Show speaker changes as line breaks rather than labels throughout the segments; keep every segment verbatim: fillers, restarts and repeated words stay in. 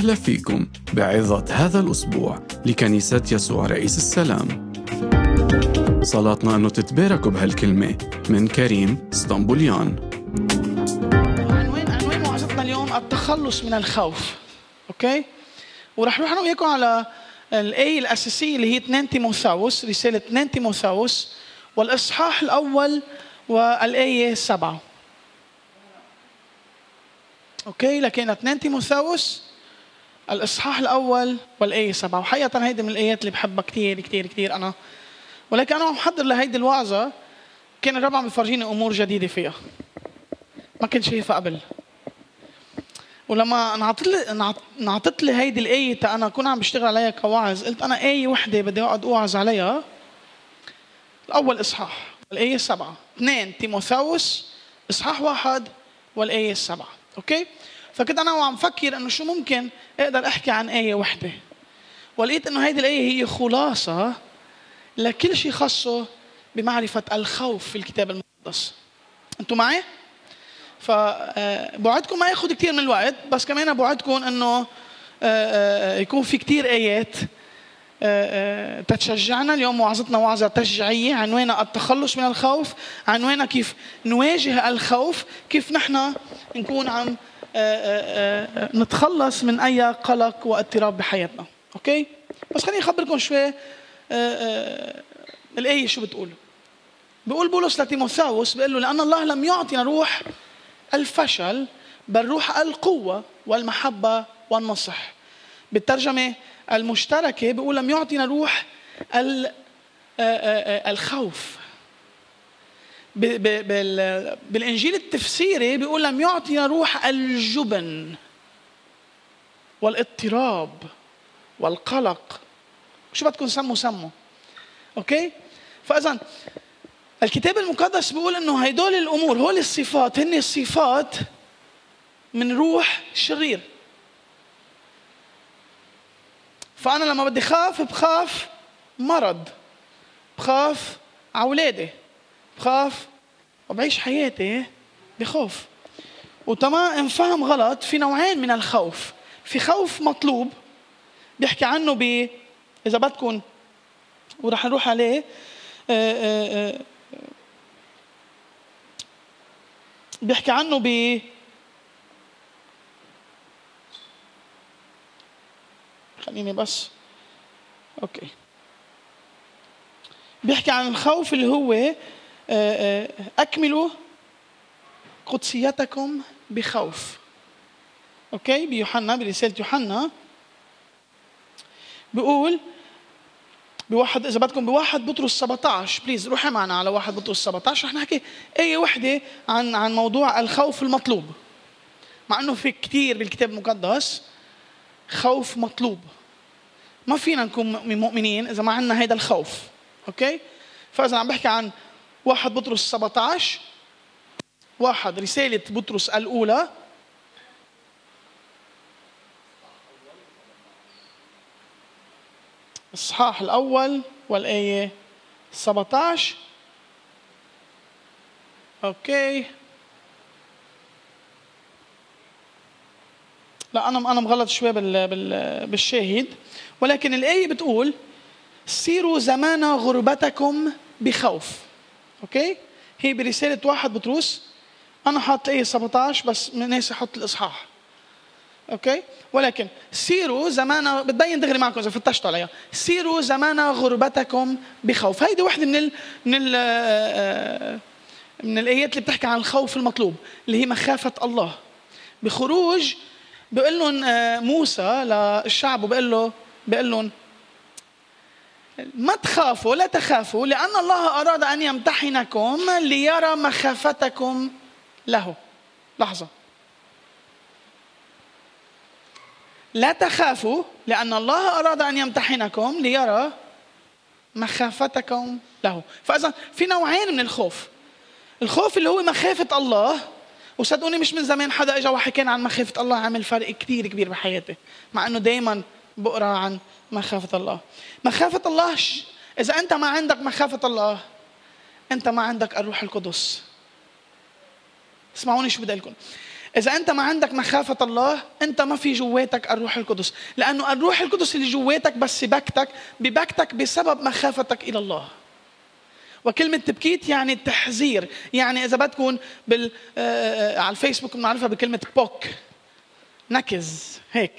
وسهلا فيكم بعظة هذا الأسبوع لكنيسة يسوع رئيس السلام. صلاتنا أنه تتباركوا بهالكلمة من كريم اسطنبوليان.
عنوان عنوان موعظتنا اليوم التخلص من الخوف. أوكي؟ ورح نروح أنا وياكم على الآية الأساسية اللي هي اثنين تيموثاوس، رسالة اثنين تيموثاوس والإصحاح الأول والآية سبعة. أوكي؟ لكن اثنين تيموثاوس الإصحاح الأول والآية سبعة، وحقيقة هيدي من الآيات اللي بحبها كتير كتير كتير أنا. ولكن أنا محضر لهيدي الوعظة كان الرب عم يفرجيني أمور جديدة فيها ما كنت شايفها قبل. ولما انعطت لي انعطت لي هيدي الآية أنا كنت عم بشتغل عليها كواعظ، قلت أنا آية وحدة بدي أقعد أوعظ عليها. الأول إصحاح والآية سبعة، اثنين تيموثاوس إصحاح واحد والآية السبعة. أوكي؟ فكنت أنا وعم فكر إنه شو ممكن أقدر أحكي عن آية وحدة، ولقيت إنه هيدي الآية هي خلاصة لكل شيء خاصه بمعرفة الخوف في الكتاب المقدس. أنتوا معي؟ فبوعدكم ما ياخد كتير من الوقت، بس كمان بوعدكم إنه يكون في كتير آيات تتشجعنا. اليوم وعظتنا وعظة تشجيعية، عنوانها التخلص من الخوف، عنوانها كيف نواجه الخوف، كيف نحن نكون عم نتخلص من أي قلق واضطراب بحياتنا. أوكي؟ بس خليني أخبركم شوي الآية شو بتقول. بيقول بولس لتيموثاوس، بيقول له لأن الله لم يعطينا روح الفشل بل روح القوة والمحبة والنصح. بالترجمة المشتركة بيقول لم يعطينا روح الخوف. بالإنجيل التفسيري بيقول لم يعطينا روح الجبن والاضطراب والقلق. شو بدكم سموا سموا. أوكي؟ فإذن الكتاب المقدس بيقول إنه هيدول الأمور، هول الصفات هن الصفات من روح شرير. فأنا لما بدي خاف بخاف مرض، بخاف عولادي، بخاف وبعيش حياتي بخوف. وطبعا انفهم غلط، في نوعين من الخوف. في خوف مطلوب بيحكي عنه ب إذا بدكم ورح نروح عليه آآ آآ بيحكي عنه ب خليني بس أوكي بيحكي عن الخوف اللي هو أكملوا قدسيتكم بخوف. أوكي؟ بيوحنا برسالة يوحنا بيقول بواحد إذا بدكم بواحد بطرس سبعة عشر، بليز روحي معنا على واحد بطرس سبعة عشر. رح نحكي آية وحدة عن عن موضوع الخوف المطلوب، مع إنه في كتير بالكتاب المقدس خوف مطلوب. ما فينا نكون مؤمنين إذا ما عندنا هيدا الخوف. أوكي؟ فإذا عم بحكي عن واحد بطرس سبعة عشر، واحد رسالة بطرس الأولى الإصحاح الأول والآية سبعة عشر. أوكي. لا أنا أنا مغلط شوي بال بال بالشاهد، ولكن الآية بتقول سيروا زمان غربتكم بخوف. أوكي؟ هي برسالة واحد بطرس، أنا حاط الآية سبعة عشر بس ناسي أحط الإصحاح. أوكي؟ ولكن سيروا زمان، بتبين دغري معكم إذا فتشتوا عليها، سيروا زمان غربتكم بخوف. هيدي واحدة من ال من ال من الآيات اللي بتحكي عن الخوف المطلوب اللي هي مخافة الله. بخروج بيقول لهم موسى للشعب وبيقول له بيقول لهم ما تخافوا لا تخافوا لأن الله أراد أن يمتحنكم ليرى مخافتكم له. لحظة، لا تخافوا لأن الله أراد أن يمتحنكم ليرى مخافتكم له. فإذا في نوعين من الخوف. الخوف اللي هو مخافة الله، وصدقوني مش من زمان حدا اجى وحكى عن مخافة الله عمل فرق كتير كبير بحياتي، مع انه دايما بقرا عن مخافة الله. مخافة الله ش... اذا انت ما عندك مخافة الله انت ما عندك الروح القدس. اسمعوني شو بدي لكم. إذا أنت ما عندك مخافة الله أنت ما في جواتك الروح القدس، لأنه الروح القدس اللي جواتك بس ببكتك ببكتك بسبب مخافتك إلى الله. وكلمة تبكيت يعني التحذير، يعني إذا بدكم بال آه على الفيسبوك بنعرفها بكلمة بوك، نكز هيك.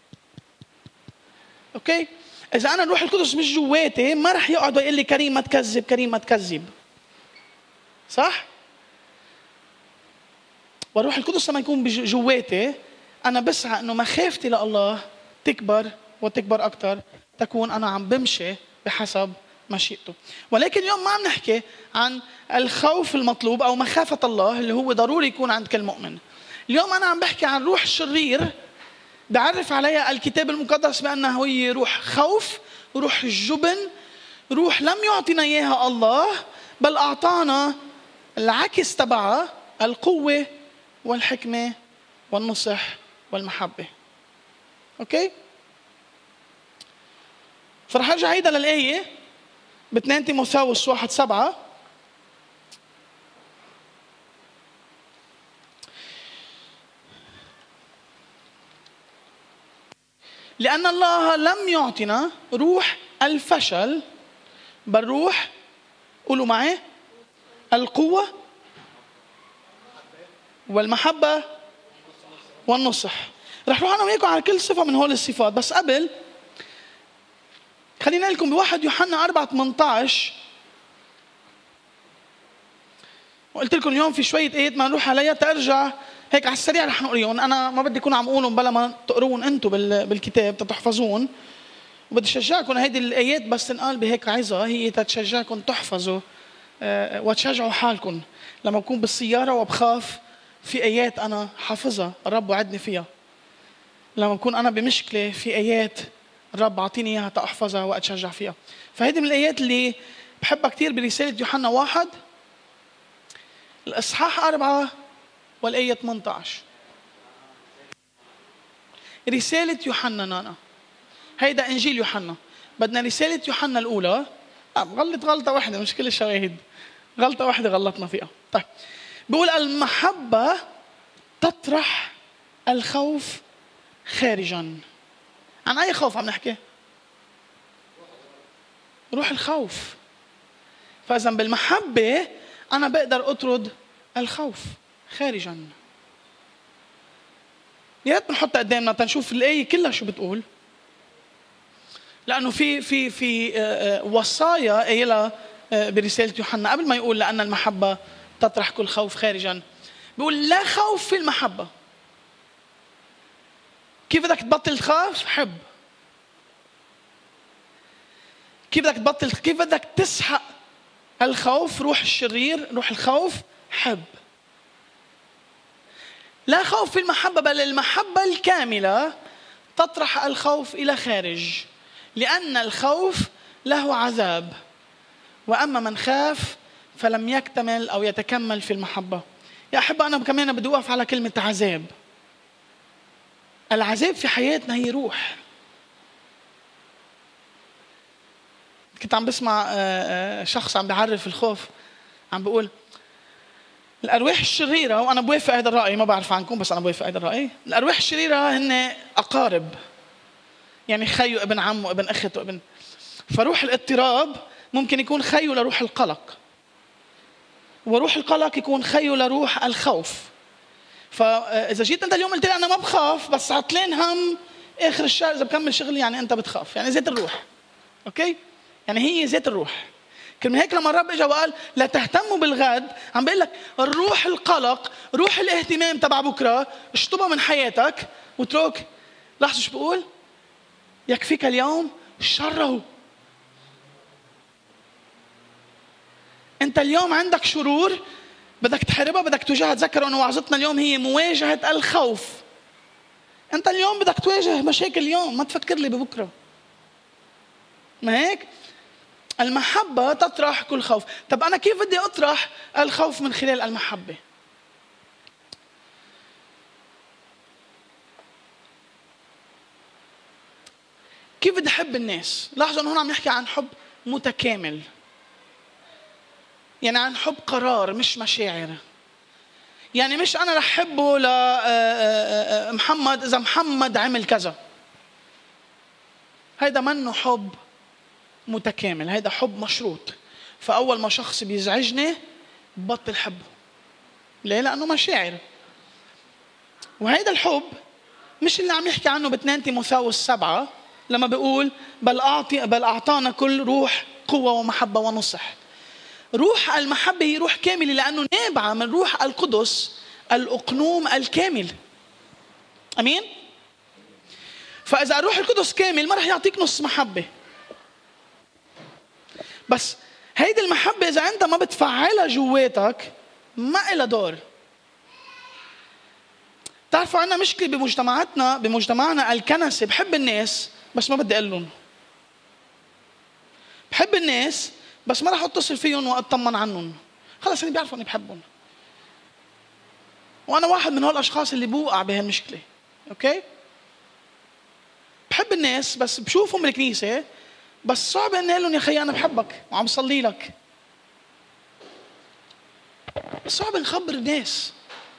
أوكي؟ إذا أنا الروح القدس مش جواتي ما رح يقعد ويقول لي كريم ما تكذب، كريم ما تكذب. صح؟ والروح القدس لما يكون جواتي أنا بسعى إنه مخافتي لله تكبر وتكبر أكتر، تكون أنا عم بمشي بحسب مشيئته. ولكن اليوم ما عم نحكي عن الخوف المطلوب أو مخافة الله اللي هو ضروري يكون عند كل مؤمن. اليوم أنا عم بحكي عن روح شرير بعرف عليها الكتاب المقدس بأنه هي روح خوف، روح جبن، روح لم يعطينا إياها الله بل أعطانا العكس تبعها، القوة والحكمة والنصح والمحبة. أوكي؟ فرح أرجع عيدا للآية باثنين تيموثاوس واحد سبعة. لأن الله لم يعطنا روح الفشل بل روح، قولوا معي، القوة والمحبة والنصح. رح نروح أنا وياكم على كل صفة من هول الصفات، بس قبل خلينا لكم بواحد يوحنا أربعة ثمانية عشر. وقلت لكم اليوم في شوية آيات ما نروح عليها ترجع هيك على السريع رح نقريهم. أنا ما بدي أكون عم أقولهم بلا ما تقرون أنتم بالكتاب تتحفظون، وبدي أشجعكم هيدي الآيات بس تنقال بهيك عظة هي تتشجعكم تحفظوا وتشجعوا حالكم. لما أكون بالسيارة وبخاف في آيات أنا حافظها الرب وعدني فيها. لما أكون أنا بمشكلة في آيات الرب عطيني إياها تأحفظها وأتشجع فيها. فهيدي من الآيات اللي بحبها كتير برسالة يوحنا واحد الإصحاح أربعة والآية ثمانية عشر. رسالة يوحنا نانا، هيدا إنجيل يوحنا، بدنا رسالة يوحنا الأولى. غلط غلطة واحدة مش كل الشواهد، غلطة واحدة غلطنا فيها. طيب بيقول المحبة تطرح الخوف خارجا. عن أي خوف عم نحكي؟ روح الخوف. فإذا بالمحبة أنا بقدر أطرد الخوف خارجا. يا ريت بنحط قدامنا تنشوف الآية كلها شو بتقول، لأنه في في في وصايا قايلها برسالة يوحنا قبل ما يقول لأن المحبة تطرح كل خوف خارجا. بيقول لا خوف في المحبة. كيف بدك تبطل تخاف؟ حب. كيف بدك تبطل، كيف بدك تسحق الخوف، روح الشرير، روح الخوف؟ حب. لا خوف في المحبة بل المحبة الكاملة تطرح الخوف إلى خارج، لأن الخوف له عذاب، وأما من خاف فلم يكتمل أو يتكمل في المحبة. يا أحبة أنا كمان بدي أوقف على كلمة عذاب. العذاب في حياتنا هي روح. كنت عم بسمع شخص عم بيعرف الخوف، عم بيقول الأرواح الشريرة، وأنا بوافق هذا الرأي، ما بعرف عنكم بس أنا بوافق هذا الرأي. الأرواح الشريرة هن أقارب، يعني خيو ابن عم وابن أخت وابن. فروح الاضطراب ممكن يكون خيو لروح القلق، وروح القلق يكون خيو لروح الخوف. فإذا جيت أنت اليوم قلت لي أنا ما بخاف بس عطلان هم آخر الشهر إذا بكمل شغلي، يعني أنت بتخاف، يعني ذات الروح. أوكي؟ يعني هي ذات الروح. كرمال هيك لما الرب اجى وقال لا تهتموا بالغد، عم بيقول لك الروح القلق، روح الاهتمام تبع بكره اشطبها من حياتك واترك. لاحظوا شو بقول؟ يكفيك اليوم شره. انت اليوم عندك شرور بدك تحاربها، بدك تواجهها. تذكروا انه وعظتنا اليوم هي مواجهه الخوف. انت اليوم بدك تواجه مشاكل اليوم، ما تفكر لي ببكره. ما هيك؟ المحبة تطرح كل خوف. طب أنا كيف بدي أطرح الخوف من خلال المحبة؟ كيف بدي أحب الناس؟ لاحظوا أنه هنا عم نحكي عن حب متكامل، يعني عن حب قرار مش مشاعر. يعني مش أنا رح حبه لمحمد إذا محمد عمل كذا. هيدا منه حب متكامل، هيدا حب مشروط. فأول ما شخص بيزعجني بطل حبه. ليه؟ لأنه مشاعر. وهيدا الحب مش اللي عم يحكي عنه باتنين تيموثاوس سبعة لما بيقول بل أعطي بل أعطانا كل روح قوة ومحبة ونصح. روح المحبة هي روح كاملة لأنه نابعة من روح القدس الأقنوم الكامل. أمين؟ فإذا الروح القدس كامل ما رح يعطيك نص محبة. بس هيدي المحبة إذا أنت ما بتفعلها جواتك ما إلها دور. تعرفوا عنا مشكلة بمجتمعاتنا بمجتمعنا الكنسي، بحب الناس بس ما بدي أقول لهم. بحب الناس بس ما رح أتصل فيهم وأطمن عنهم. خلص أنا بيعرفوا أني بحبهم. وأنا واحد من هول الأشخاص اللي بوقع بهالمشكلة. أوكي؟ بحب الناس بس بشوفهم بالكنيسة بس صعب اني اقول لهم يا خي انا بحبك وعم صلي لك. صعب نخبر الناس.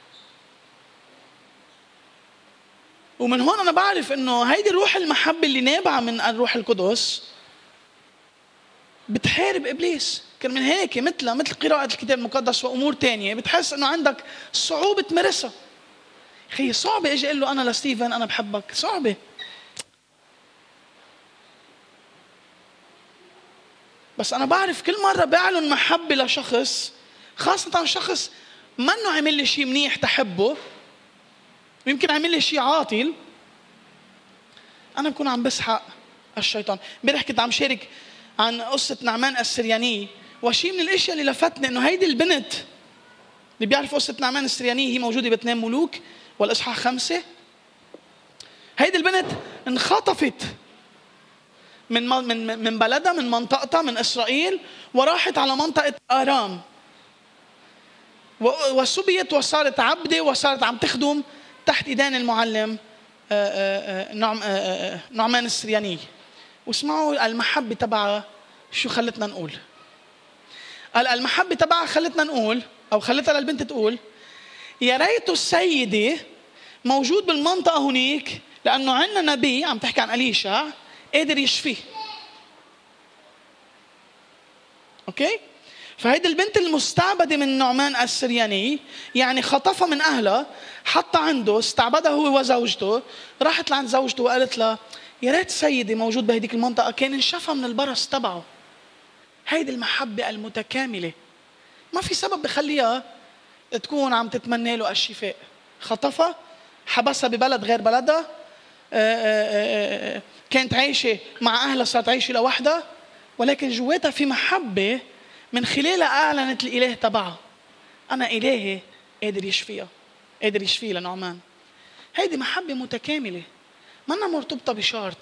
ومن هون انا بعرف انه هيدي الروح المحبه اللي نابعه من الروح القدس بتحارب ابليس. كان من هيك مثل مثل قراءه الكتاب المقدس وامور تانية بتحس انه عندك صعوبه تمارسها. خي صعبه اجي اقول له انا لستيفن انا بحبك، صعبه. بس أنا بعرف كل مرة بعلن محبة لشخص، خاصة شخص منه عمل لي شيء منيح تحبه ويمكن عمل لي شيء عاطل، أنا بكون عم بسحق الشيطان. امبارح كنت عم شارك عن قصة نعمان السرياني، وشيء من الأشياء اللي لفتني إنه هيدي البنت اللي بيعرف قصة نعمان السرياني هي موجودة باثنين ملوك والإصحاح خمسة. هيدي البنت انخطفت من من من بلدها من منطقتها من إسرائيل وراحت على منطقة آرام وسبيت وصارت عبدة وصارت عم تخدم تحت إيدين المعلم نعمان السرياني. واسمعوا المحبة تبعها شو خلتنا نقول. المحبة تبعها خلتنا نقول أو خلتها للبنت تقول يا ريت السيدة موجود بالمنطقة هناك لأنه عندنا نبي عم تحكي عن أليشع قادر يشفيه. اوكي؟ فهيدي البنت المستعبده من نعمان السرياني يعني خطفها من اهلها حتى عنده استعبدها هو وزوجته، راحت لعند زوجته وقالت لها يا ريت سيدي موجود بهديك المنطقه كان انشفى من البرص تبعه. هيدي المحبه المتكامله ما في سبب بخليها تكون عم تتمنى له الشفاء. خطفها حبسها ببلد غير بلدها، كانت عايشة مع أهلها صارت عايشة لوحدها، ولكن جواتها في محبة من خلالها أعلنت الإله تبعها أنا إلهي قادر يشفيها، قادر يشفيه لنعمان. هيدي محبة متكاملة منا مرتبطة بشرط.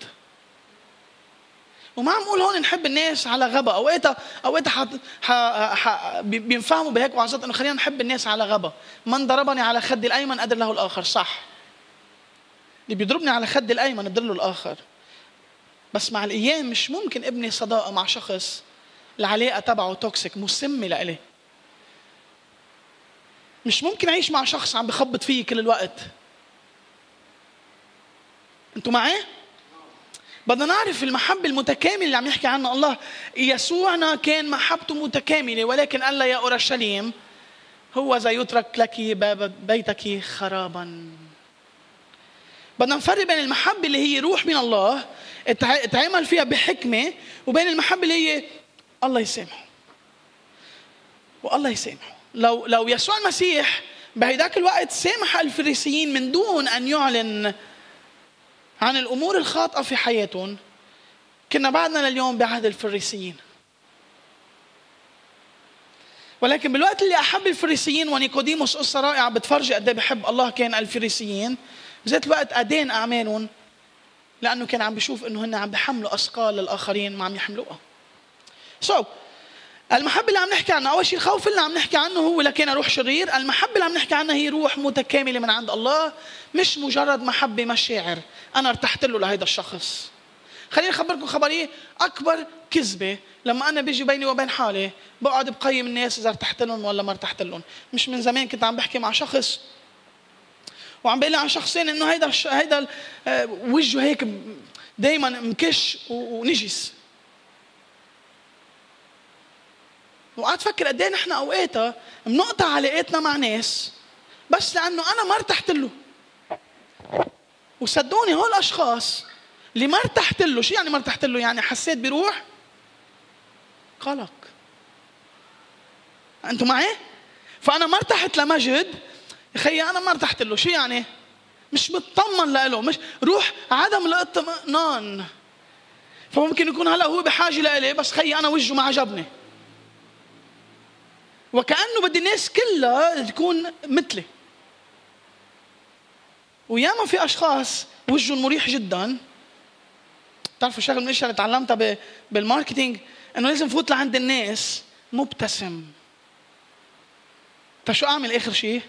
وما عم أقول هون نحب الناس على غبا. أوقاتها أوقاتها بينفهموا بهيك وعظات إنه خلينا نحب الناس على غبا. من ضربني على خدي الأيمن قدر له الآخر. صح، اللي بيضربني على خدي الأيمن قدر له الآخر. بس مع الأيام مش ممكن ابني صداقة مع شخص العلاقة تبعه توكسيك مسمة لإلي. مش ممكن أعيش مع شخص عم بخبط فيه كل الوقت. أنتوا معي؟ بدنا نعرف المحبة المتكاملة اللي عم يحكي عنها الله. يسوعنا كان محبته متكاملة، ولكن قال يا أورشليم هو ذا يترك لك بيتك خرابا. بدنا نفرق بين المحبة اللي هي روح من الله اتعامل فيها بحكمة وبين المحبة اللي هي الله يسامحه والله يسامحه. لو لو يسوع المسيح بهيداك الوقت سامح الفريسيين من دون أن يعلن عن الأمور الخاطئة في حياتهم، كنا بعدنا لليوم بعهد الفريسيين. ولكن بالوقت اللي أحب الفريسيين ونيقوديموس قصة رائعة بتفرجي قد ايه بحب الله كان الفريسيين، بذات الوقت أدين أعمالهم لأنه كان عم بيشوف إنه هن عم بيحملوا أثقال للآخرين ما عم يحملوها. سو so, المحبة اللي عم نحكي عنها أول شيء الخوف اللي عم نحكي عنه هو لكن روح شرير. المحبة اللي عم نحكي عنها هي روح متكاملة من عند الله، مش مجرد محبة مشاعر أنا ارتحت له لهيدا الشخص. خليني اخبركم خبريه اكبر كذبه. لما انا بيجي بيني وبين حالي بقعد بقيم الناس اذا ارتحت لهم ولا ما ارتحت لهم. مش من زمان كنت عم بحكي مع شخص وعم بقول لي عن شخصين انه هيدا هيدا وجهه هيك دائما مكش ونجس. وقعدت افكر قد ايه نحن اوقاتها بنقطع علاقاتنا مع ناس بس لانه انا ما ارتحت له. وصدقوني هول الاشخاص اللي ما ارتحت له، شو يعني ما ارتحت له؟ يعني حسيت بروح قلق. انتوا معي؟ فانا ما ارتحت لمجد، خيي انا ما ارتحت له، شو يعني؟ مش مطمن له، مش روح عدم الاطمئنان. فممكن يكون هلا هو بحاجه لإلي بس خيي انا وجهه ما عجبني، وكأنه بدي الناس كلها تكون مثلي. وياما في اشخاص وجههم مريح جدا. بتعرفوا شغله من الاشياء اللي تعلمتها بالماركتينج انه لازم فوت لعند الناس مبتسم. طيب شو اعمل اخر شيء؟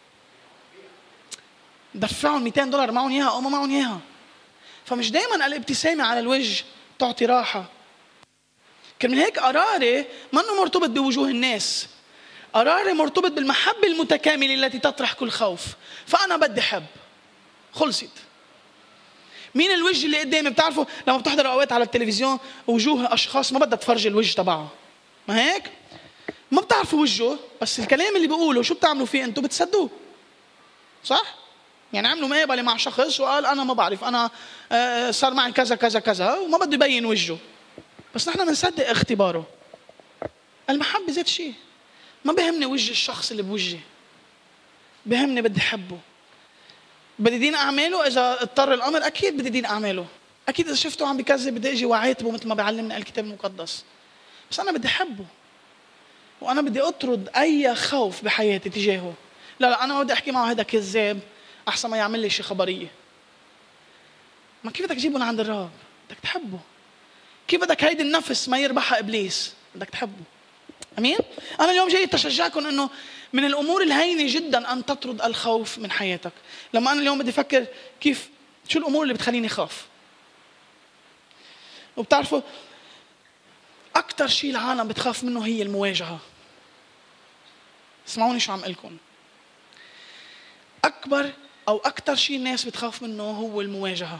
دفعهم مئتين دولار معهم اياها او ما معهم اياها. فمش دائما الابتسامه على الوجه تعطي راحه. كرمال هيك قراري منه مرتبط بوجوه الناس، قراري مرتبط بالمحبه المتكامله التي تطرح كل خوف. فانا بدي حب، خلصت. مين الوجه اللي قدامي؟ بتعرفوا لما بتحضروا اوقات على التلفزيون وجوه اشخاص ما بدها تفرجي الوجه تبعها، ما هيك؟ ما بتعرفوا وجهه بس الكلام اللي بيقوله شو بتعملوا فيه انتم؟ بتصدقوه، صح؟ يعني عملوا مقابله مع شخص وقال انا ما بعرف، انا صار معي كذا كذا كذا وما بده يبين وجهه، بس نحن بنصدق اختباره. المحبه ذات شيء. ما بهمني وجه الشخص اللي بوجهي، بهمني بدي حبه. بدي دين اعماله اذا اضطر الامر، اكيد بدي دين اعماله. اكيد اذا شفته عم بكذب بدي اجي وعاتبه مثل ما بيعلمنا الكتاب المقدس. بس انا بدي حبه وانا بدي اطرد اي خوف بحياتي تجاهه. لا لا انا ما بدي احكي معه هذا كذاب احسن ما يعمل لي شي خبريه. ما كيف بدك تجيبه لعند الرب؟ بدك تحبه. كيف بدك هيدي النفس ما يربحها ابليس؟ بدك تحبه. امين. انا اليوم جاي اشجعكم انه من الامور الهينه جدا ان تطرد الخوف من حياتك. لما انا اليوم بدي افكر كيف شو الامور اللي بتخليني خاف. وبتعرفوا اكثر شيء العالم بتخاف منه هي المواجهه. اسمعوني شو عم اقول لكم. اكبر او اكثر شيء الناس بتخاف منه هو المواجهه.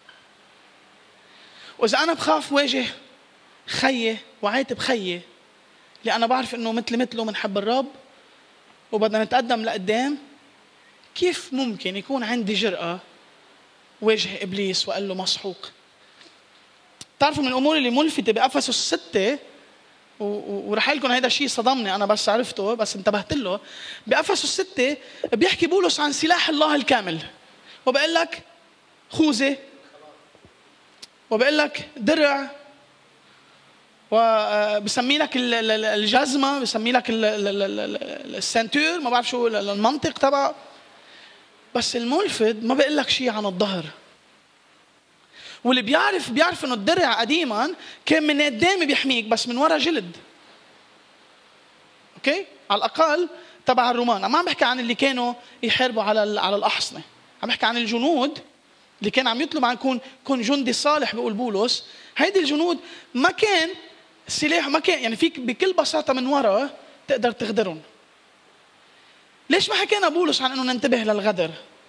واذا انا بخاف واجه خيي وعاتب خيي اللي انا بعرف انه مثل مثله بنحب الرب وبدنا نتقدم لقدام، كيف ممكن يكون عندي جرأة واجه ابليس واقول له مسحوق؟ بتعرفوا من الامور اللي ملفتة بأفسس ستة، ورح لكم هذا الشيء صدمني انا بس عرفته بس انتبهت له. بأفسس ستة بيحكي بولس عن سلاح الله الكامل، وبقول لك خوذة، وبقول لك درع، وبسمي لك الجزمه، بسمي لك السنتور، ما بعرف شو المنطق تبع. بس الملفت ما بقول لك شيء عن الظهر. واللي بيعرف بيعرف انه الدرع قديما كان من قدام بيحميك بس من ورا جلد. اوكي؟ على الاقل تبع الرومان. ما عم بحكي عن اللي كانوا يحاربوا على على الاحصنه، عم بحكي عن الجنود اللي كان عم يطلب عن يكون يكون جندي صالح. بيقول بولس هيدي الجنود ما كان السلاح ما كان يعني فيك بكل بساطه من ورا تقدر تغدرهم. ليش ما حكينا بولس عن انه ننتبه للغدر؟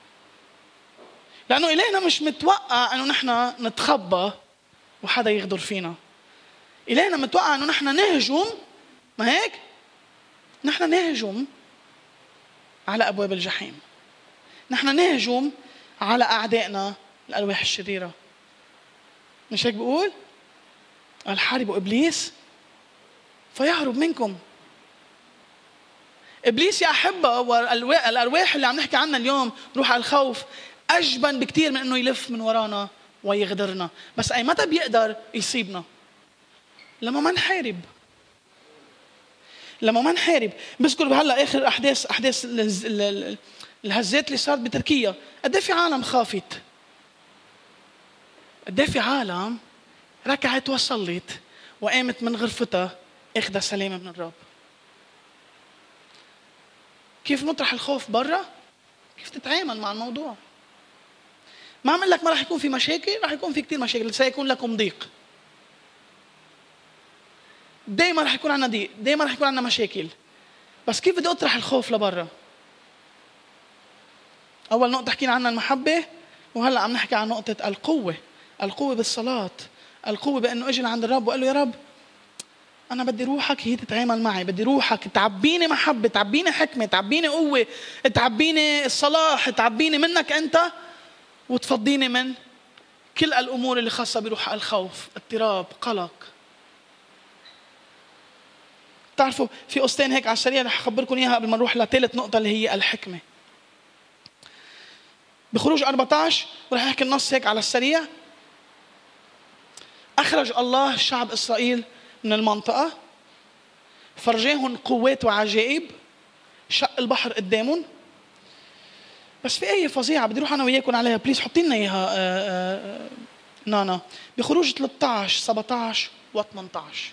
لانه الهنا مش متوقع انه نحن نتخبى وحدا يغدر فينا. الهنا متوقع انه نحن نهجم، ما هيك؟ نحن نهجم على ابواب الجحيم، نحن نهجم على اعدائنا الالواح الشريره. مش هيك بقول؟ قال حاربوا ابليس فيهرب منكم. ابليس يا احبه والارواح اللي عم نحكي عنها اليوم، روح الخوف، اجبن بكثير من انه يلف من ورانا ويغدرنا. بس اي متى بيقدر يصيبنا؟ لما ما نحارب. لما ما نحارب. بذكر هلا اخر احداث احداث الهزات اللي صارت بتركيا، قد ايه في عالم خافت، قد ايه في عالم ركعت وصلت وقامت من غرفتها اخذها سلامه من الرب. كيف نطرح الخوف برا؟ كيف تتعامل مع الموضوع؟ ما عم اقول لك ما راح يكون في مشاكل، راح يكون في كثير مشاكل، سيكون لكم ضيق. دائما راح يكون عندنا ضيق، دائما راح يكون عندنا مشاكل. بس كيف بدي اطرح الخوف لبرا؟ اول نقطه حكينا عنها المحبه، وهلا عم نحكي عن نقطه القوه. القوه بالصلاه، القوه بانه اجي لعند الرب وقال له يا رب انا بدي روحك هي تتعامل معي، بدي روحك تعبيني محبه، تعبيني حكمه، تعبيني قوه، تعبيني الصلاح، تعبيني منك انت، وتفضيني من كل الامور اللي خاصه بروح الخوف، اضطراب، قلق. تعرفوا في قصتين هيك على السريع رح اخبركم اياها قبل ما نروح لثالث نقطه اللي هي الحكمه. بخروج أربعة عشر ورح احكي النص هيك على السريع. اخرج الله شعب اسرائيل من المنطقه، فرجاهم قوات وعجائب، شق البحر قدامهم. بس في ايه فظيعه بدي اروح انا وياكم عليها، بليز حطي لنا اياها نانا. بخروج ثلاثة عشر سبعة عشر وثمانية عشر.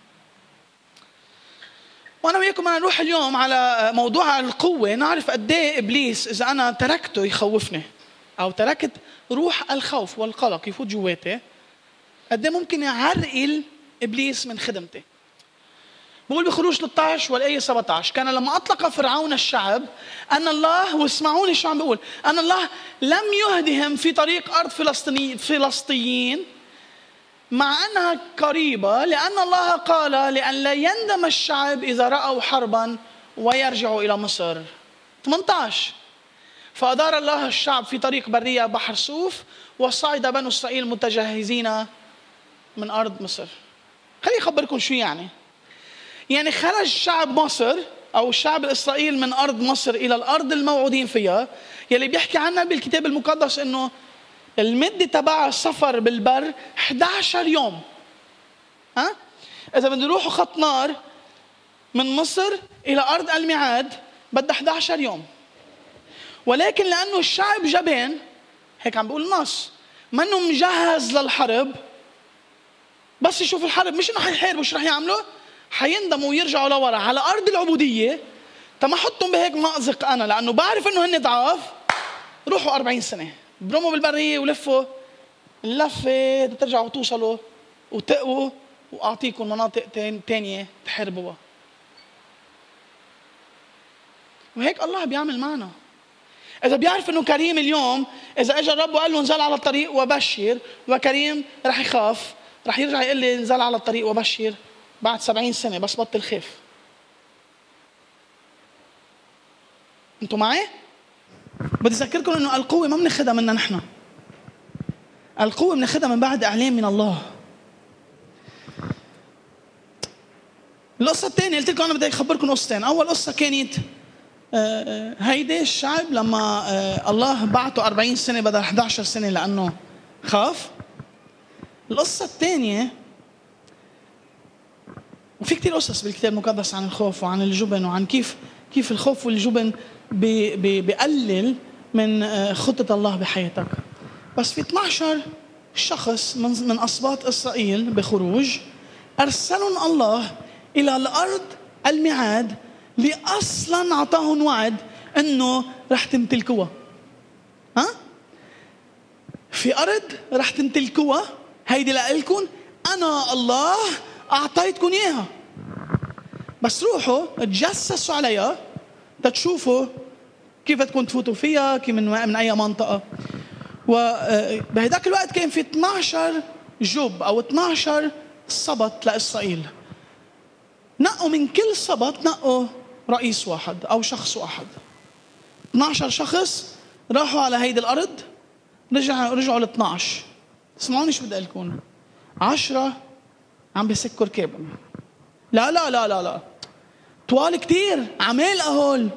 وانا وياكم بدنا نروح اليوم على موضوع القوه، نعرف قد ايه ابليس اذا انا تركته يخوفني او تركت روح الخوف والقلق يفوت جواتي، قد ايه ممكن يعرقل ابليس من خدمتي. بقول بخروج ثلاثة عشر والايه سبعة عشر، كان لما اطلق فرعون الشعب ان الله، واسمعوني شو عم بقول، ان الله لم يهدهم في طريق ارض فلسطيني فلسطيين مع أنها قريبة، لأن الله قال لأن لا يندم الشعب إذا رأوا حربا ويرجعوا إلى مصر. ثمانية عشر فأدار الله الشعب في طريق برية بحر صوف، وصعد بنو إسرائيل متجهزين من أرض مصر. خليني أخبركم شو يعني. يعني خرج شعب مصر أو الشعب الإسرائيل من أرض مصر إلى الأرض الموعودين فيها، يلي بيحكي عنها بالكتاب المقدس إنه المدة تبع السفر بالبر إحدى عشر يوم. ها؟ إذا بدنا نروحوا خط نار من مصر إلى أرض الميعاد بدها إحدى عشر يوم. ولكن لأنه الشعب جبان، هيك عم بقول النص، منه مجهز للحرب، بس يشوف الحرب مش إنه حيحاربوا، شو رح يعملوا؟ حيندموا ويرجعوا لورا على أرض العبودية. تما حطهم بهيك مأزق أنا، لأنه بعرف إنه هن ضعاف. روحوا أربعين سنة برموا بالبرية ولفوا اللفة ترجعوا توصلوا وتقوا، وأعطيكم مناطق تانية تحاربوها. وهيك الله بيعمل معنا. إذا بيعرف إنه كريم اليوم، إذا إجا الرب وقال له انزل على الطريق وبشر، وكريم رح يخاف، رح يرجع يقول لي انزل على الطريق وبشر بعد سبعين سنة بس بطل خاف. أنتوا معي؟ بدي أذكركم إنه القوة ما بناخدها منا نحن. القوة بناخدها من بعد إعلان من الله. القصة الثانية قلت لكم أنا بدي أخبركم قصتين. أول قصة كانت هيدي الشعب لما الله بعته أربعين سنة بدل إحدى عشر سنة لأنه خاف. القصة الثانية، وفي كتير قصص بالكتاب المقدس عن الخوف وعن الجبن وعن كيف كيف الخوف والجبن بي بي بيقلل من خطة الله بحياتك. بس في اثني عشر شخص من من أسباط إسرائيل بخروج أرسلهم الله إلى الأرض الميعاد، اللي أصلاً أعطاهم وعد إنه رح تمتلكوها. ها؟ في أرض رح تمتلكوها، هيدي لإلكم، أنا الله أعطيتكم إياها. بس روحوا تجسسوا عليها تتشوفوا كيف بدكم تفوتوا فيها، كيف من من أي منطقة. وبهداك الوقت كان في اثني عشر جب أو اثني عشر سبط لإسرائيل. نقوا من كل سبط نقوا رئيس واحد أو شخص واحد. اثني عشر شخص راحوا على هيدي الأرض، رجعوا رجعوا ل اثني عشر. اسمعوني شو بدي أقول لكم. عشرة عم بيسكوا ركابهم. لا لا لا لا لا طوال كتير عمال أهول.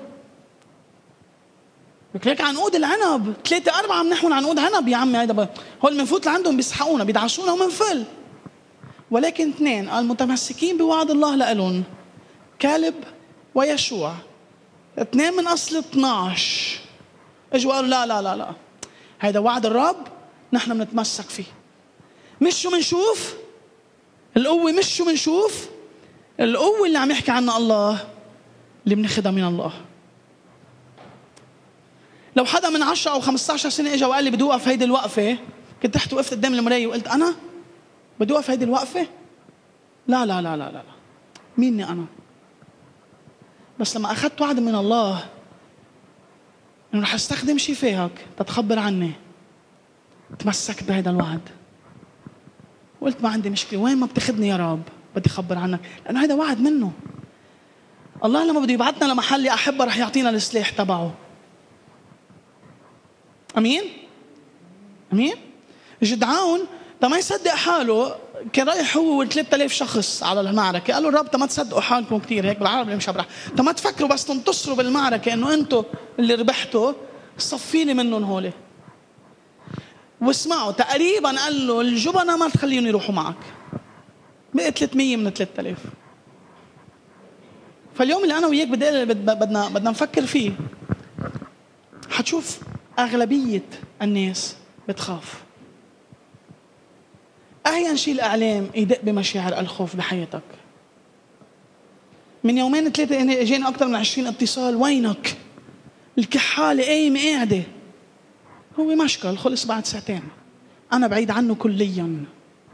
بكليك عنقود العنب ثلاثة أربعة عم نحون عنقود عنب يا عمي. هيدا هول منفوت لعندهم بيسحقونا بيدعسونا ومنفل. ولكن اثنين المتمسكين بوعد الله لألون، كالب ويشوع، اثنين من أصل اثني عشر، اجوا قالوا لا لا لا لا هيدا وعد الرب نحن بنتمسك فيه. مش شو منشوف القوة، مش شو منشوف القوة اللي عم يحكي عنها الله، اللي بناخدها من الله. لو حدا من عشرة أو خمسة عشر سنة إجا وقال لي بدي أوقف هيدي الوقفة، كنت رحت وقفت قدام المراية وقلت أنا بدي أوقف هيدي الوقفة؟ لا لا لا لا لا, لا. ميني أنا؟ بس لما أخذت وعد من الله إنه رح أستخدم شفاهك تتخبر عني، تمسكت بهذا الوعد وقلت ما عندي مشكلة، وين ما بتاخذني يا رب بدي أخبر عنك، لأنه هذا وعد منه. الله لما بده يبعثنا لمحل يا أحبة رح يعطينا السلاح تبعه. أمين؟ أمين؟ جدعون ما يصدق حاله، كان رايح هو وثلاثة آلاف شخص على المعركة، قالوا الرب ما تصدقوا حالكم كثير، هيك بالعربي اللي مش برح، ما تفكروا بس تنتصروا بالمعركة إنه أنتوا اللي ربحتوا، صفيني منهم هولي. واسمعوا تقريبا قال له الجبنة ما تخليهم يروحوا معك، بقى ثلاثمية من ثلاثة آلاف. فاليوم اللي أنا وياك بدنا بدنا بدنا نفكر فيه، حتشوف أغلبية الناس بتخاف. أحيانا شيء الإعلام يدق بمشاعر الخوف بحياتك. من يومين ثلاثة اجينا أكثر من عشرين اتصال، وينك؟ الكحالة قايمة قاعدة. هو مشكل خلص بعد ساعتين، أنا بعيد عنه كليا.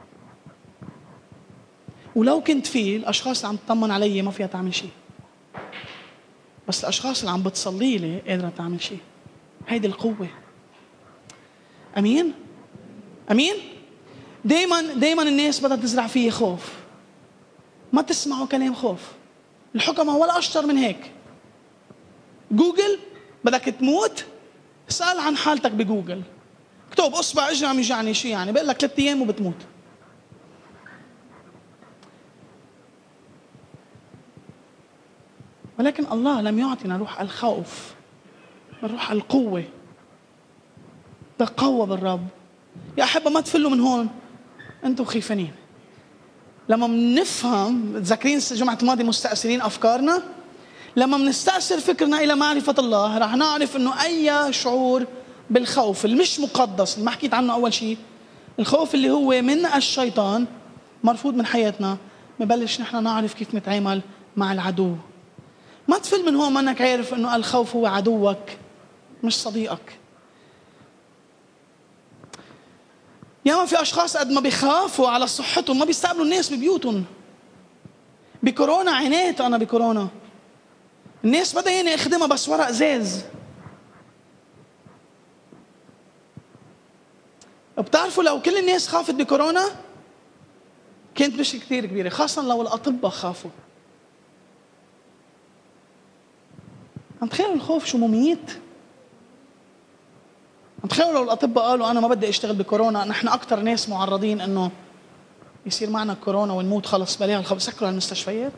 ولو كنت فيه، الأشخاص اللي عم تطمن علي ما فيها تعمل شيء، بس الأشخاص اللي عم بتصلي لي قادرة تعمل شيء. هيدي القوة. أمين؟ أمين؟ دايما دايما الناس بدها تزرع فيه خوف. ما تسمعوا كلام خوف. الحكمة ولا أشطر من هيك. جوجل بدك تموت، اسأل عن حالتك بجوجل، اكتب أصبع اجري عم يجعني شيء، يعني بقول لك ثلاث أيام وبتموت. ولكن الله لم يعطينا روح الخوف بل روح القوة. تقوى بالرب. يا أحبة ما تفلوا من هون أنتم خيفانين. لما منفهم، تذكرين جمعة الماضي مستأثرين أفكارنا، لما منستأثر فكرنا إلى معرفة الله رح نعرف أنه أي شعور بالخوف المش مقدس اللي ما حكيت عنه أول شيء، الخوف اللي هو من الشيطان مرفوض من حياتنا، مبلش نحن نعرف كيف نتعامل مع العدو. ما تفل من هون ما أنك عارف أنه الخوف هو عدوك مش صديقك. ياما في أشخاص قد ما بيخافوا على صحتهم ما بيستقبلوا الناس ببيوتهم. بكورونا عانيت أنا بكورونا، الناس بدأ يعني اخدمها بس ورق زاز. بتعرفوا لو كل الناس خافت بكورونا كانت مش كتير كبيرة، خاصة لو الأطباء خافوا. عم تخيلوا الخوف شو مميت؟ عم تخيلوا لو الأطباء قالوا أنا ما بدي أشتغل بكورونا، نحن أكتر ناس معرضين إنه يصير معنا كورونا ونموت، خلص بلاها الخوف، سكروا المستشفيات.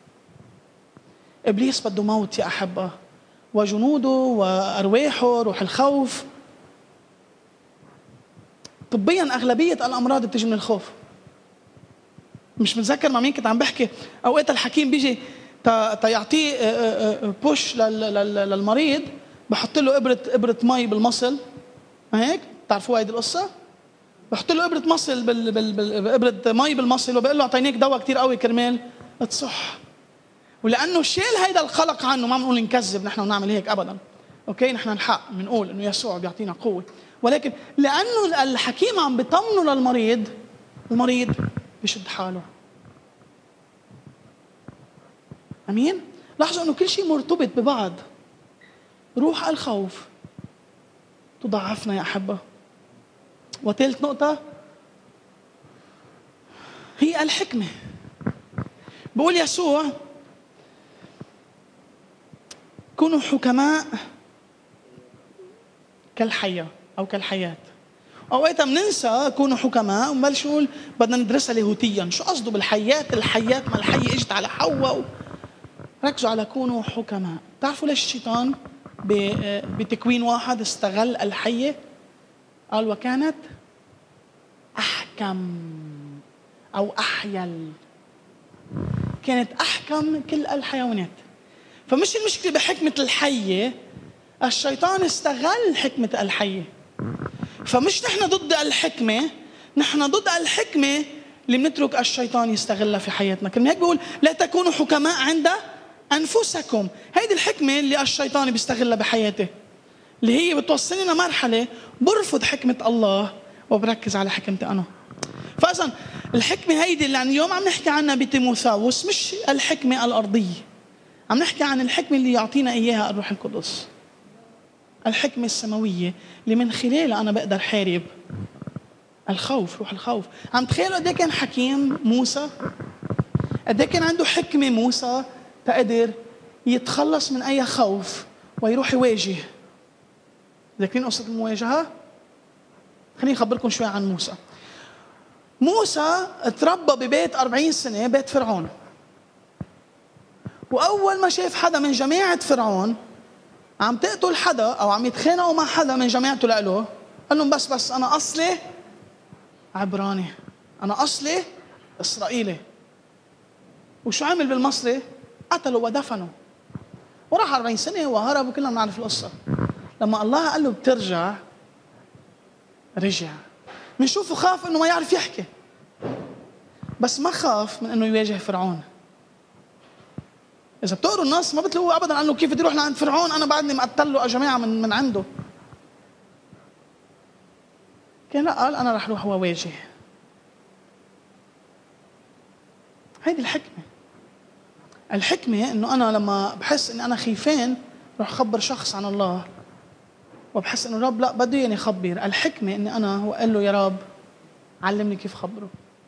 إبليس بده موت يا أحبة، وجنوده وأرواحه روح الخوف. طبيا أغلبية الأمراض بتجي من الخوف. مش متذكر مع مين كنت عم بحكي، أوقات الحكيم بيجي تيعطيه بوش للمريض، بحط له إبرة إبرة مي بالمصل، هيك تعرفوا هيدي القصة؟ بحط له إبرة مصل بال بال بإبرة مي بالمصل وبقول له أعطينيك دواء كتير قوي كرمال تصح. ولأنه شيل هيدا القلق عنه، ما بنقول نكذب نحن ونعمل هيك أبدا، أوكي؟ نحن الحق بنقول إنه يسوع بيعطينا قوة، ولكن لأنه الحكيم عم بيطمنه للمريض، المريض بيشد حاله. أمين؟ لاحظوا إنه كل شيء مرتبط ببعض. روح الخوف تضعفنا يا أحبة. وثالث نقطة هي الحكمة. بقول يسوع كونوا حكماء كالحية أو كالحياة. أوقات بننسى كونوا حكماء وبنبلش نقول بدنا ندرسها لاهوتيا، شو قصده بالحياة؟ الحياة ما الحية اجت على حواء. ركزوا على كونوا حكماء. تعرفوا ليش الشيطان بتكوين واحد استغل الحية؟ قال وكانت أحكم أو أحيل، كانت أحكم كل الحيوانات. فمش المشكلة بحكمة الحية، الشيطان استغل حكمة الحية. فمش نحن ضد الحكمة، نحن ضد الحكمة اللي بنترك الشيطان يستغلها في حياتنا. كلمة هيك بيقول لا تكونوا حكماء عند أنفسكم. هيدي الحكمة اللي الشيطان بيستغلها بحياته. اللي هي بتوصلني لمرحلة برفض حكمة الله وبركز على حكمتي أنا. فإذا الحكمة هيدي اللي اليوم عم نحكي عنها بتيموثاوس مش الحكمة الأرضية، عم نحكي عن الحكمة اللي يعطينا إياها الروح القدس، الحكمة السماوية اللي من خلالها أنا بقدر حارب الخوف، روح الخوف. عم تخيلوا قد ايه كان حكيم موسى، قد ايه كان عنده حكمة موسى تقدر يتخلص من أي خوف ويروح يواجه. ذاكرين قصة المواجهة؟ خليني أخبركم شوي عن موسى. موسى تربى ببيت أربعين سنة، بيت فرعون. وأول ما شاف حدا من جماعة فرعون عم تقتل حدا أو عم يتخانقوا مع حدا من جماعته لقله، قال لهم بس بس أنا أصلي عبراني، أنا أصلي إسرائيلي. وشو عمل بالمصري؟ قتلوا ودفنوا وراح أربعين سنة وهرب، وكلنا بنعرف القصة. لما الله قال له بترجع، رجع. بنشوفه خاف إنه ما يعرف يحكي، بس ما خاف من إنه يواجه فرعون. إذا بتقروا النص ما بتلاقوه أبداً قال له كيف بدي أروح لعند فرعون أنا بعدني مقتل له جماعة من من عنده. كان لا، قال أنا رح أروح وواجه. هيدي الحكمة. الحكمة إنه أنا لما بحس إني أنا خيفان رح أخبر شخص عن الله، وبحس إنه رب لا بده يعني يخبر. الحكمة إني أنا هو قال له يا رب علمني كيف خبره.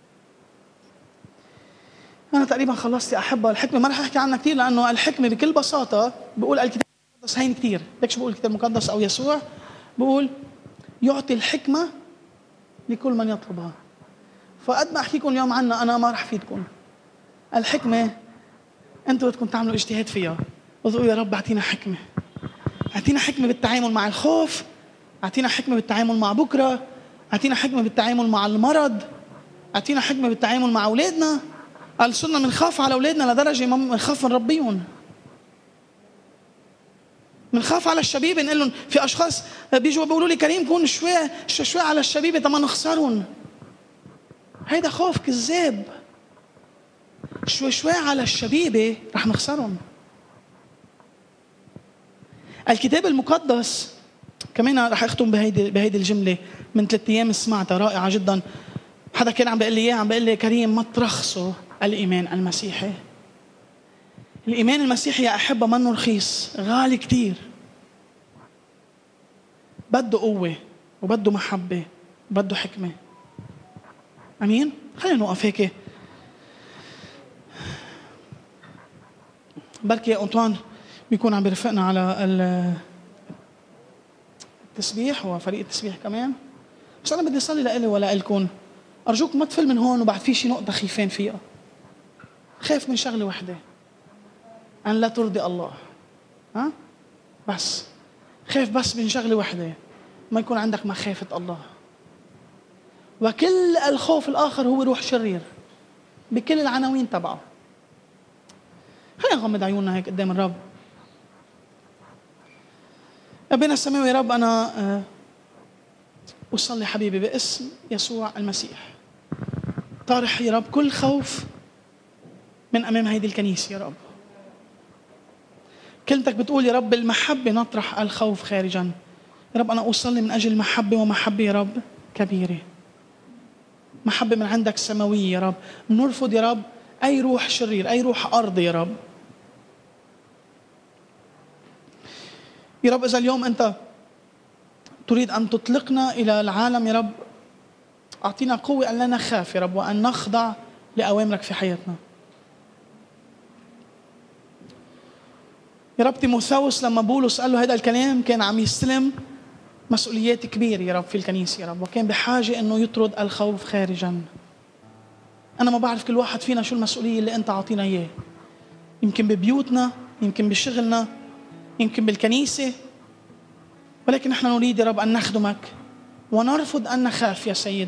أنا تقريبا خلصت يا أحبة. الحكمة ما رح أحكي عنها كتير، لأنه الحكمة بكل بساطة بقول الكتاب المقدس هين كتير. ليك شو بقول الكتاب المقدس أو يسوع؟ بقول يعطي الحكمة لكل من يطلبها. فقد ما أحكيكم اليوم عنها أنا ما رح فيدكم. الحكمة أنتوا بدكم تعملوا اجتهاد فيها وتقولوا يا رب أعطينا حكمة، أعطينا حكمة بالتعامل مع الخوف، أعطينا حكمة بالتعامل مع بكرة، أعطينا حكمة بالتعامل مع المرض، أعطينا حكمة بالتعامل مع أولادنا. قال صرنا منخاف على أولادنا لدرجة ما منخاف من ربيهم. منخاف على الشبيبة، نقول لهم في أشخاص بيجوا بيقولوا لي كريم كون شوي شوي على الشبيبة تما نخسرهم. هيدا خوف كذاب. شوي شوي على الشبيبة رح نخسرهم. الكتاب المقدس كمان رح أختم بهيدي بهيدي الجملة من ثلاث أيام سمعتها رائعة جدا. حدا كان عم بيقول لي إياه، عم بيقول لي كريم ما ترخصوا الإيمان المسيحي. الإيمان المسيحي يا أحبة منه رخيص، غالي كتير. بده قوة وبده محبة وبده حكمة. أمين؟ خلينا نوقف هيك. بركي يا أنطوان بيكون عم بيرفقنا على التسبيح وفريق التسبيح كمان. بس أنا بدي أصلي لإلي ولا إلكم. أرجوك ما تفل من هون وبعد في شي نقطة خيفين فيها. خايف من شغلة واحدة، أن لا ترضي الله. ها؟ بس خايف بس من شغلة واحدة، ما يكون عندك مخافة الله. وكل الخوف الآخر هو روح شرير بكل العناوين تبعه. خلينا نغمض عيوننا هيك قدام الرب. أبينا السماوي يا رب، أنا أصلي حبيبي باسم يسوع المسيح، طارح يا رب كل خوف من أمام هيدي الكنيسة يا رب. كلمتك بتقول يا رب بالمحبة نطرح الخوف خارجا. يا رب أنا أصلي من أجل محبة، ومحبة يا رب كبيرة، محبة من عندك سماوية يا رب. نرفض يا رب أي روح شرير، أي روح أرضي يا رب. يا رب إذا اليوم أنت تريد أن تطلقنا إلى العالم يا رب، أعطينا قوة أن لا نخاف يا رب، وأن نخضع لأوامرك في حياتنا. يا رب تيموثاوس لما بولس قال له هذا الكلام كان عم يستلم مسؤوليات كبيرة يا رب في الكنيسة يا رب، وكان بحاجة أنه يطرد الخوف خارجا. أنا ما بعرف كل واحد فينا شو المسؤولية اللي أنت عطينا إياه، يمكن ببيوتنا، يمكن بشغلنا، يمكن بالكنيسة، ولكن نحن نريد يا رب أن نخدمك ونرفض أن نخاف يا سيد.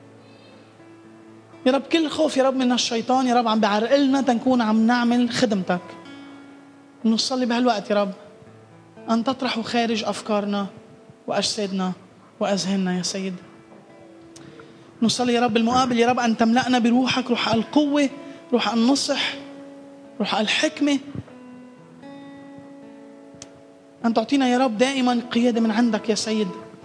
يا رب كل خوف يا رب من الشيطان يا رب عم بعرقلنا تنكون عم نعمل خدمتك. نصلي بهالوقت يا رب أن تطرحوا خارج أفكارنا وأجسادنا وأذهاننا يا سيد. نصلي يا رب المقابل يا رب أن تملأنا بروحك، روح القوة، روح النصح، روح الحكمة. أن تعطينا يا رب دائما قيادة من عندك يا سيد.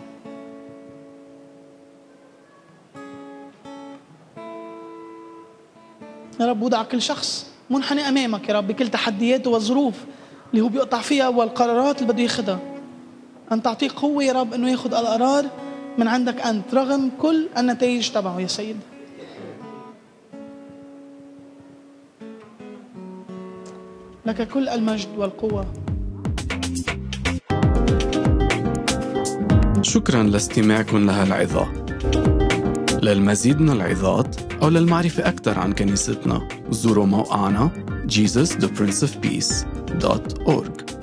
يا رب وضع كل شخص منحني أمامك يا رب بكل تحدياته والظروف اللي هو بيقطع فيها والقرارات اللي بده ياخدها. أن تعطيه قوة يا رب أنه ياخد القرار من عندك أنت رغم كل النتائج تبعه يا سيد. لك كل المجد والقوة.
شكرا لاستماعكم لهالعظة. للمزيد من العظات أو للمعرفة أكثر عن كنيستنا زوروا موقعنا جيسس ذا برنس اوف بيس دوت أورج.